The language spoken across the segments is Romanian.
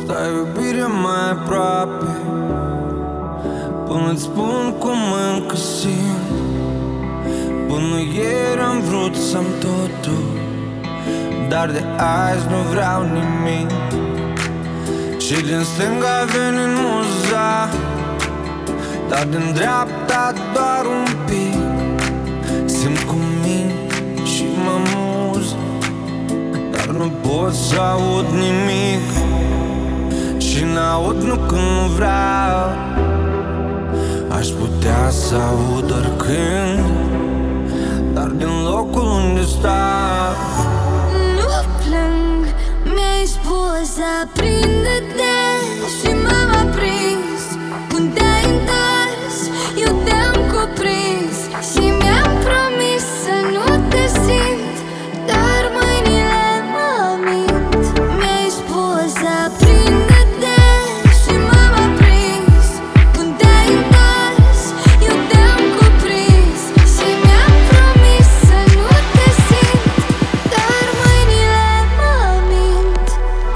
Stai iubire mai aproape până-ți spun cum încă simt. Până ieri am vrut să-mi totul, dar de azi nu vreau nimic. Și din stânga vine muza, dar din dreapta doar un pic. Simt cum mint și mă muz, dar nu pot să aud nimic. Și n-aud nu când nu vreau, aș putea să aud oricând, dar din locul unde stau. Nu plâng, mi-ai spus aprinde-te și m-am aprins. Când te-ai întors, eu te-am cuprins și mi-am promis să nu te simt, dar mâinile mă mint. Mi-ai spus aprinde-te și m-am aprins. Când te-ai întors, eu te-am cuprins și mi-am promis să nu te simt, dar mâinile mă mint.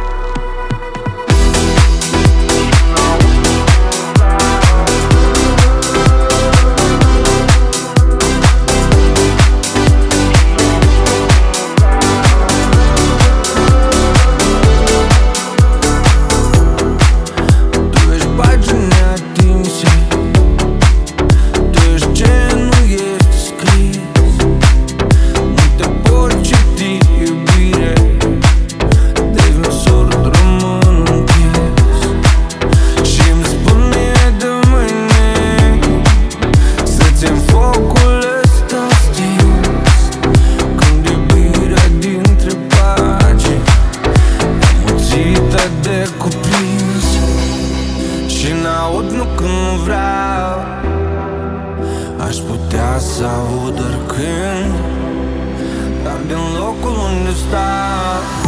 Tu ești pagini atinse, tu ești ce nu este scris. Nu te pot citi, iubire, devin surd, rămân închis. Și-mi spune de mâine să țin focul ăsta stins. Când iubirea dintre pagini amuțită de cuprins. Și n-aud nu când nu vreau, aș putea să aud oricând, dar din locul unde stau.